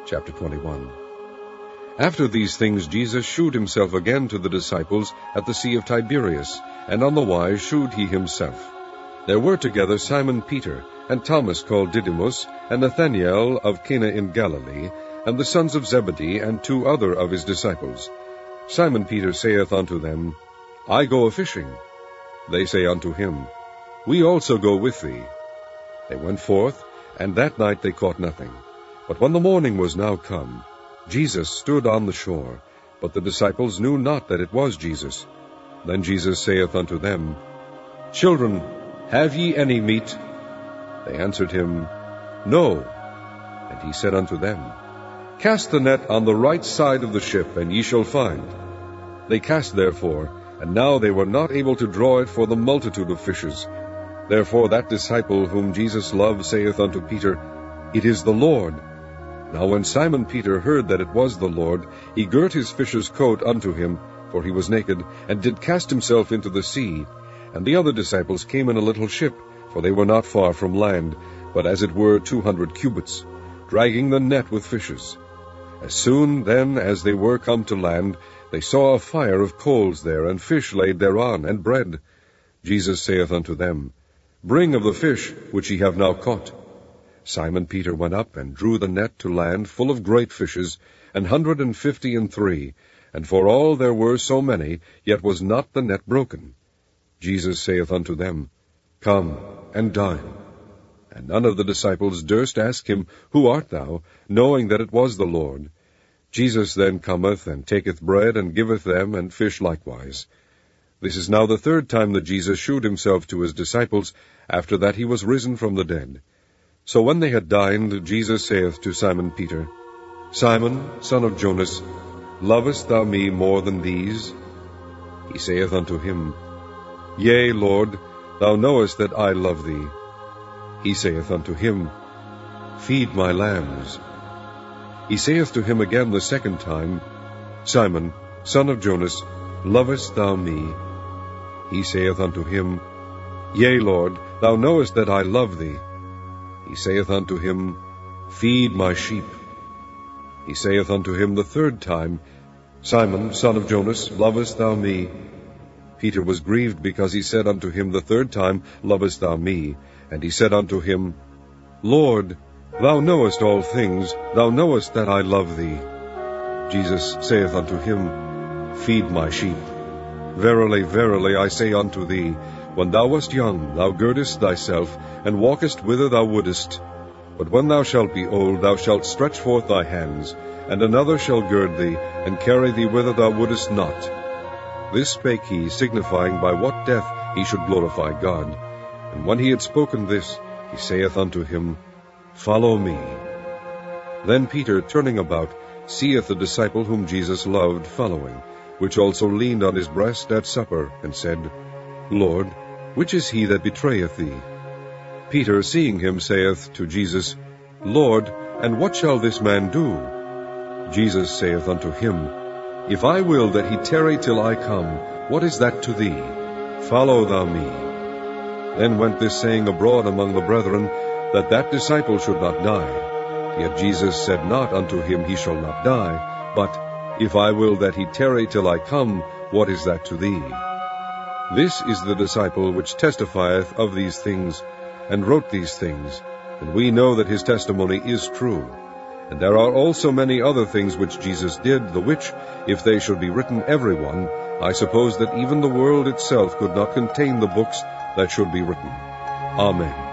Chapter 21. After these things Jesus shewed himself again to the disciples at the Sea of Tiberias, and on the wise shewed he himself. There were together Simon Peter, and Thomas called Didymus, and Nathanael of Cana in Galilee, and the sons of Zebedee, and 2 other of his disciples. Simon Peter saith unto them, I go a-fishing. They say unto him, We also go with thee. They went forth, and that night they caught nothing. But when the morning was now come, Jesus stood on the shore, but the disciples knew not that it was Jesus. Then Jesus saith unto them, Children, have ye any meat? They answered him, No. And he said unto them, Cast the net on the right side of the ship, and ye shall find. They cast therefore, and now they were not able to draw it for the multitude of fishes. Therefore that disciple whom Jesus loved saith unto Peter, It is the Lord. Now when Simon Peter heard that it was the Lord, he girt his fisher's coat unto him, for he was naked, and did cast himself into the sea. And the other disciples came in a little ship, for they were not far from land, but as it were 200 cubits, dragging the net with fishes. As soon then as they were come to land, they saw a fire of coals there, and fish laid thereon, and bread. Jesus saith unto them, Bring of the fish which ye have now caught. Simon Peter went up, and drew the net to land full of great fishes, 153, and for all there were so many, yet was not the net broken. Jesus saith unto them, Come and dine. And none of the disciples durst ask him, Who art thou? knowing that it was the Lord. Jesus then cometh, and taketh bread, and giveth them, and fish likewise. This is now the 3rd time that Jesus shewed himself to his disciples, after that he was risen from the dead. So when they had dined, Jesus saith to Simon Peter, Simon, son of Jonas, lovest thou me more than these? He saith unto him, Yea, Lord, thou knowest that I love thee. He saith unto him, Feed my lambs. He saith to him again the 2nd time, Simon, son of Jonas, lovest thou me? He saith unto him, Yea, Lord, thou knowest that I love thee. He saith unto him, Feed my sheep. He saith unto him the 3rd time, Simon, son of Jonas, lovest thou me? Peter was grieved because he said unto him the 3rd time, Lovest thou me? And he said unto him, Lord, thou knowest all things, thou knowest that I love thee. Jesus saith unto him, Feed my sheep. Verily, verily, I say unto thee, when thou wast young, thou girdest thyself, and walkest whither thou wouldest. But when thou shalt be old, thou shalt stretch forth thy hands, and another shall gird thee, and carry thee whither thou wouldest not. This spake he, signifying by what death he should glorify God. And when he had spoken this, he saith unto him, Follow me. Then Peter, turning about, seeth the disciple whom Jesus loved following, which also leaned on his breast at supper, and said, Lord, which is he that betrayeth thee? Peter, seeing him, saith to Jesus, Lord, and what shall this man do? Jesus saith unto him, If I will that he tarry till I come, what is that to thee? Follow thou me. Then went this saying abroad among the brethren, that that disciple should not die. Yet Jesus said not unto him, He shall not die, but, If I will that he tarry till I come, what is that to thee? This is the disciple which testifieth of these things, and wrote these things, and we know that his testimony is true. And there are also many other things which Jesus did, the which, if they should be written every one, I suppose that even the world itself could not contain the books that should be written. Amen.